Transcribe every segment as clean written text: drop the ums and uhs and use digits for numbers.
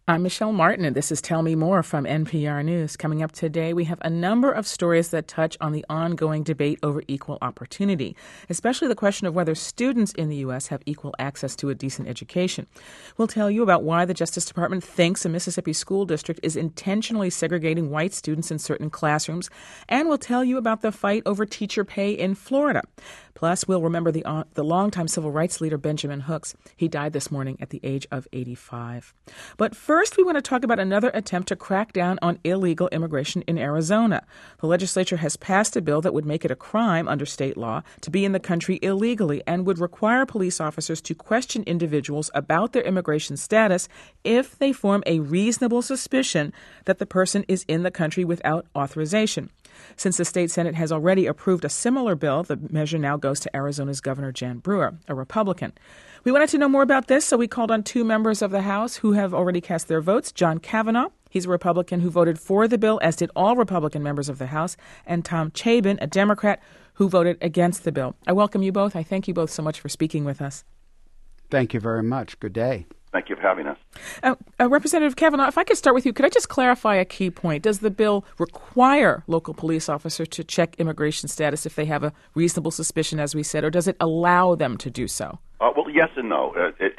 I'm Michelle Martin, and this is Tell Me More from NPR News. Coming up today, we have a number of stories that touch on the ongoing debate over equal opportunity, especially the question of whether students in the U.S. have equal access to a decent education. We'll tell you about why the Justice Department thinks a Mississippi school district is intentionally segregating white students in certain classrooms, and we'll tell you about the fight over teacher pay in Florida. Plus, we'll remember the longtime civil rights leader Benjamin Hooks. He died this morning at the age of 85. But first, we want to talk about another attempt to crack down on illegal immigration in Arizona. The legislature has passed a bill that would make it a crime under state law to be in the country illegally and would require police officers to question individuals about their immigration status if they form a reasonable suspicion that the person is in the country without authorization. Since the state Senate has already approved a similar bill, the measure now goes to Arizona's Governor Jan Brewer, a Republican. We wanted to know more about this, so we called on two members of the House who have already cast their votes. John Kavanaugh, he's a Republican who voted for the bill, as did all Republican members of the House, and Tom Chabin, a Democrat, who voted against the bill. I welcome you both. I thank you both so much for speaking with us. Thank you very much. Good day. Thank you for having us. Representative Kavanaugh, if I could start with you, could I just clarify a key point? Does the bill require local police officers to check immigration status if they have a reasonable suspicion, as we said, or does it allow them to do so? Well, yes and no.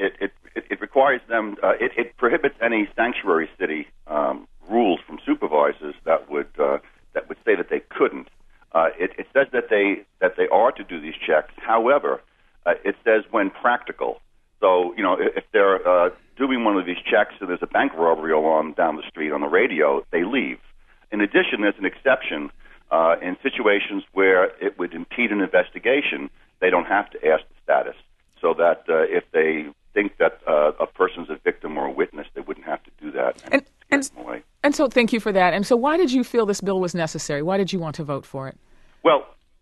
It requires them. It prohibits any sanctuary city rules from supervisors that would say that they couldn't. It says that they are to do these checks. However, it says when practical. So, if they're doing one of these checks and there's a bank robbery alarm down the street on the radio, they leave. In addition, there's an exception in situations where it would impede an investigation. They don't have to ask the status, so that if they think that a person's a victim or a witness, they wouldn't have to do that and so thank you for that. And so why did you feel this bill was necessary? Why did you want to vote for it? Well,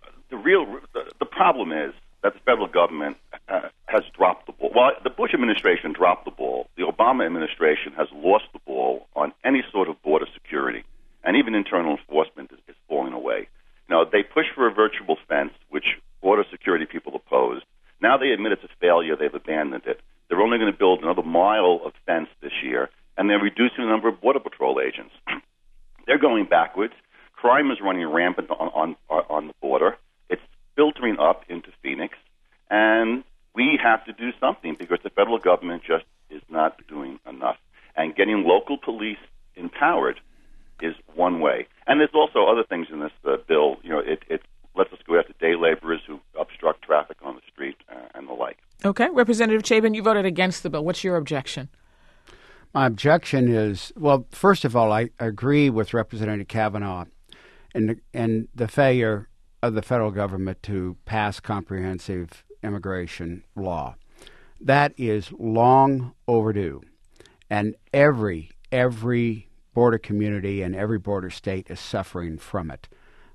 the problem is that the federal government has dropped the ball. Well, the Bush administration dropped the ball. The Obama administration has lost the ball on any sort of border security, and even internal enforcement is falling away. They pushed for a virtual fence, which border security people opposed. Now they admit it's a failure. They've abandoned it. They're only going to build another mile of fence this year, and they're reducing the number of Border Patrol agents. They're going backwards. Crime is running rampant on the border. It's filtering up into Phoenix, and we have to do something because the federal government just is not doing enough. And getting local police empowered is one way. And there's also other things in this bill. It lets us go after day laborers who obstruct traffic on the street and the like. Okay. Representative Chabin, you voted against the bill. What's your objection? My objection is, well, first of all, I agree with Representative Kavanaugh in the failure of the federal government to pass comprehensive immigration law. That is long overdue, and every border community and every border state is suffering from it.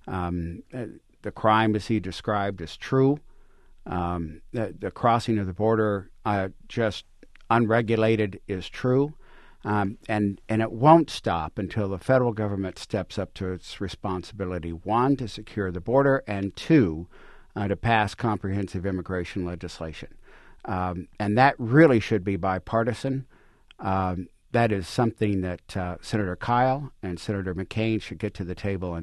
The crime, as he described, is true. The crossing of the border, just unregulated, is true. And it won't stop until the federal government steps up to its responsibility, one, to secure the border, and two, to pass comprehensive immigration legislation. And that really should be bipartisan. That is something that Senator Kyle and Senator McCain should get to the table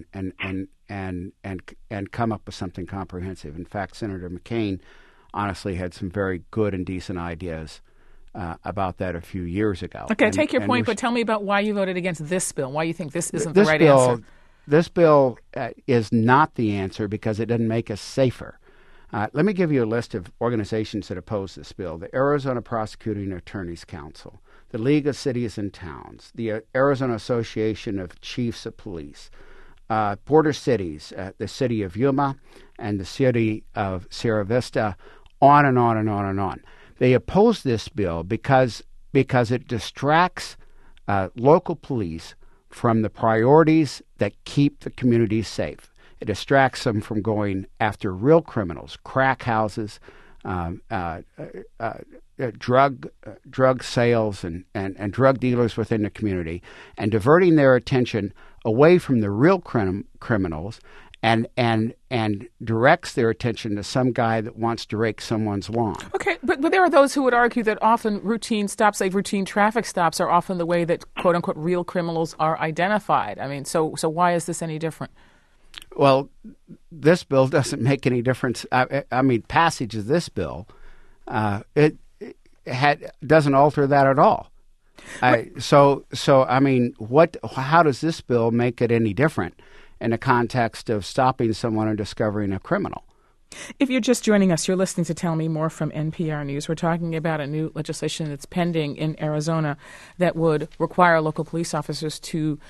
and come up with something comprehensive. In fact, Senator McCain honestly had some very good and decent ideas about that a few years ago. Okay, I take your point, but tell me about why you voted against this bill, why you think this isn't the right answer. This bill is not the answer because it doesn't make us safer. Let me give you a list of organizations that oppose this bill. The Arizona Prosecuting Attorneys Council, the League of Cities and Towns, the Arizona Association of Chiefs of Police, border cities, the city of Yuma and the city of Sierra Vista, on and on and on and on. They oppose this bill because it distracts local police from the priorities that keep the community safe. It distracts them from going after real criminals, crack houses, drug sales and drug dealers within the community, and diverting their attention away from the real criminals and directs their attention to some guy that wants to rake someone's lawn. Okay, but there are those who would argue that often routine stops, like routine traffic stops, are often the way that quote unquote real criminals are identified. I mean, so why is this any different? Well, this bill doesn't make any difference. I mean, passage of this bill, it doesn't alter that at all. So I mean, how does this bill make it any different in the context of stopping someone and discovering a criminal? If you're just joining us, you're listening to Tell Me More from NPR News. We're talking about a new legislation that's pending in Arizona that would require local police officers to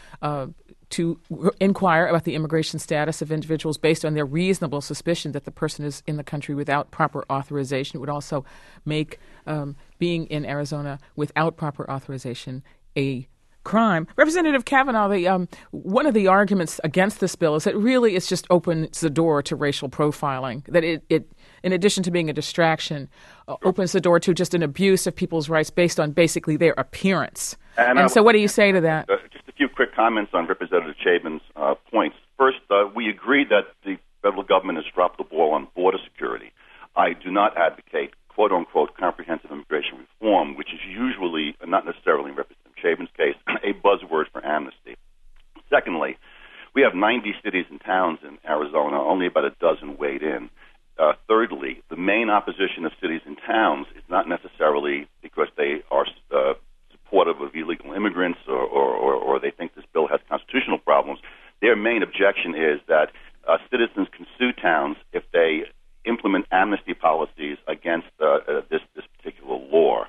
inquire about the immigration status of individuals based on their reasonable suspicion that the person is in the country without proper authorization. It would also make being in Arizona without proper authorization a crime. Representative Kavanaugh, one of the arguments against this bill is that really it just opens the door to racial profiling, that it in addition to being a distraction, opens the door to just an abuse of people's rights based on basically their appearance. And so what do you say to that? Just a few quick comments on Representative Chabon's points. First, we agree that the federal government has dropped the ball on border security. I do not advocate quote-unquote comprehensive immigration reform, which is usually, not necessarily in Representative Chabon's case, a buzzword for amnesty. Secondly, we have 90 cities and towns in Arizona, only about a dozen weighed in. Thirdly, the main opposition of cities and towns is not necessarily because they are supportive of illegal immigrants or they think this bill has constitutional problems. Their main objection is that citizens can sue towns if they implement amnesty policies against this particular law.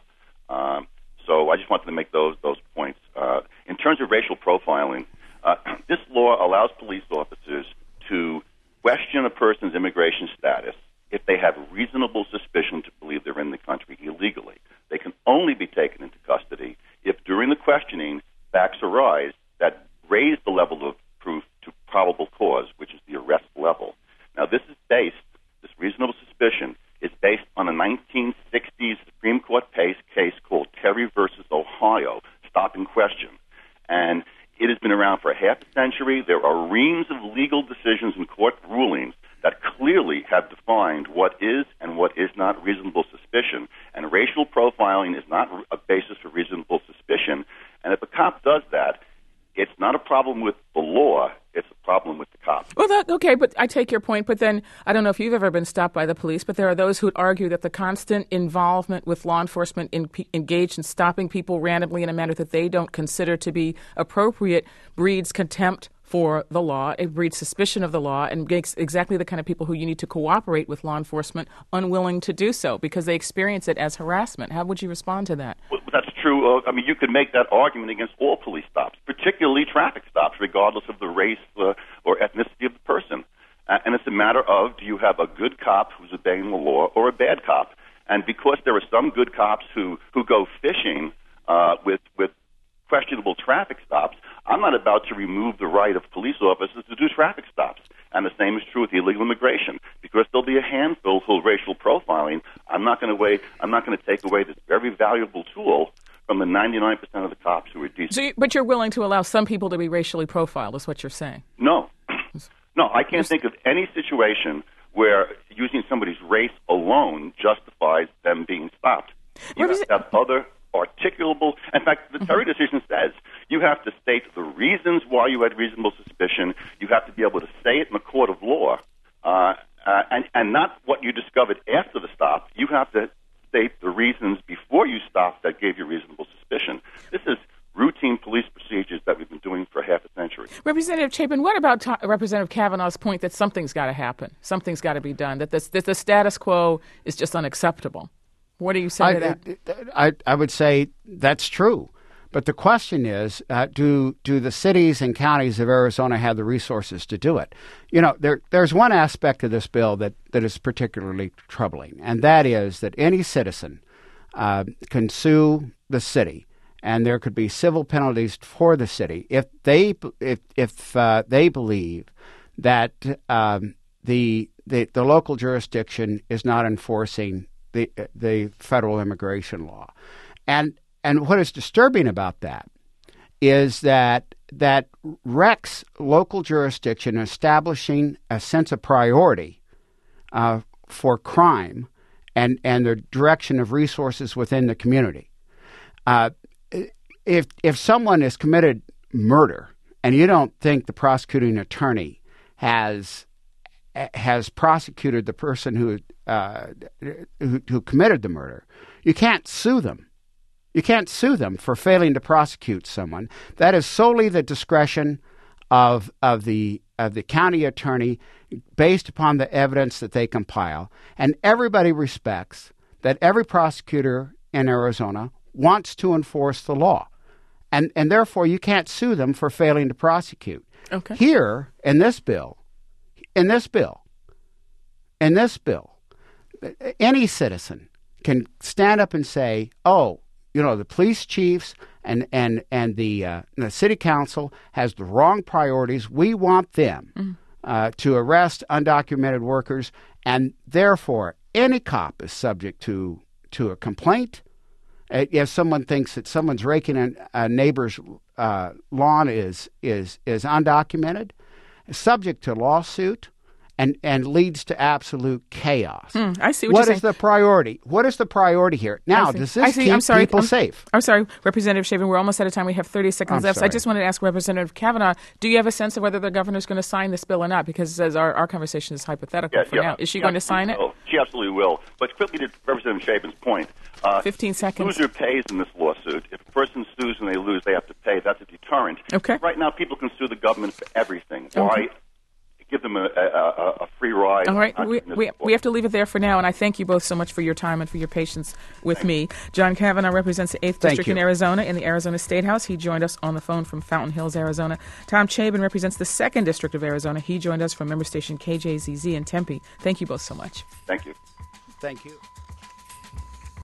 So I just wanted to make those points. In terms of racial profiling, this law allows police officers to question a person's immigration status if they have reasonable suspicion to believe they're in the country illegally. They can only be taken into custody if during the questioning facts arise that raise the level of proof to probable cause, which is the arrest level. Now, this reasonable suspicion is based on a 1960s Supreme Court case called Terry versus Ohio, stop and question. And it has been around for a half a century. There are reams of legal decisions and court rulings that clearly have defined what is and what is not reasonable suspicion. And racial profiling is not a basis for reasonable suspicion. And if a cop does that, it's not a problem with the law, it's a problem with the cop. Well, okay, but I take your point. But then I don't know if you've ever been stopped by the police, but there are those who would argue that the constant involvement with law enforcement engaged in stopping people randomly in a manner that they don't consider to be appropriate breeds contempt for the law. It breeds suspicion of the law and makes exactly the kind of people who you need to cooperate with law enforcement unwilling to do so because they experience it as harassment. How would you respond to that? Well, that's true. I mean, you could make that argument against all police stops, particularly traffic stops, regardless of the race or ethnicity of the person. And it's a matter of, do you have a good cop who's obeying the law or a bad cop? And because there are some good cops who go fishing with questionable traffic stops, I'm not about to remove the right of police officers to do traffic stops. And the same is true with illegal immigration. Because there'll be a handful of racial profiling, I'm not going to take away this very valuable tool from the 99% of the cops who are decent. But you're willing to allow some people to be racially profiled, is what you're saying? No. No, I can't think of any situation where using somebody's race alone justifies them being stopped. You have to have other articulable. In fact, the Terry decision says you have to state the reasons why you had reasonable suspicion. You have to be able to say it in a court of law, and not what you discovered after the stop. You have to state the reasons before you stopped that gave you reasonable suspicion. This is routine police procedures that we've been doing for half a century. Representative Chabon, what about Representative Kavanaugh's point that something's got to happen, something's got to be done, that the status quo is just unacceptable? What do you say to that? I would say that's true. But the question is, do the cities and counties of Arizona have the resources to do it? You know, there's one aspect of this bill that is particularly troubling, and that is that any citizen can sue the city, and there could be civil penalties for the city if they believe that the local jurisdiction is not enforcing the federal immigration law. And what is disturbing about that is that that wrecks local jurisdiction, establishing a sense of priority for crime and the direction of resources within the community. If someone has committed murder and you don't think the prosecuting attorney has prosecuted the person who committed the murder, you can't sue them. You can't sue them for failing to prosecute someone. That is solely the discretion of the county attorney based upon the evidence that they compile. And everybody respects that every prosecutor in Arizona wants to enforce the law. And therefore, you can't sue them for failing to prosecute. Okay. Here, in this bill, any citizen can stand up and say, oh, the police chiefs and the city council has the wrong priorities. We want them to arrest undocumented workers, and therefore any cop is subject to a complaint. If someone thinks that someone's raking a neighbor's lawn is undocumented, subject to lawsuit. And leads to absolute chaos. I see what you're saying. What is the priority? What is the priority here? Now, does this keep people safe? I'm sorry, Representative Chabin, we're almost out of time. We have 30 seconds left. So I just wanted to ask Representative Kavanaugh, do you have a sense of whether the governor's going to sign this bill or not? Because as our conversation is hypothetical for now. Is she going to sign it? She absolutely will. But quickly to Representative Chabin's point. 15 seconds. Loser pays in this lawsuit. If a person sues and they lose, they have to pay. That's a deterrent. Okay. Right now, people can sue the government for everything. Okay. Why give them a free ride? All right. We have to leave it there for now, and I thank you both so much for your time and for your patience with me. John Kavanaugh represents the 8th District in Arizona in the Arizona State House. He joined us on the phone from Fountain Hills, Arizona. Tom Chabin represents the 2nd District of Arizona. He joined us from member station KJZZ in Tempe. Thank you both so much. Thank you. Thank you.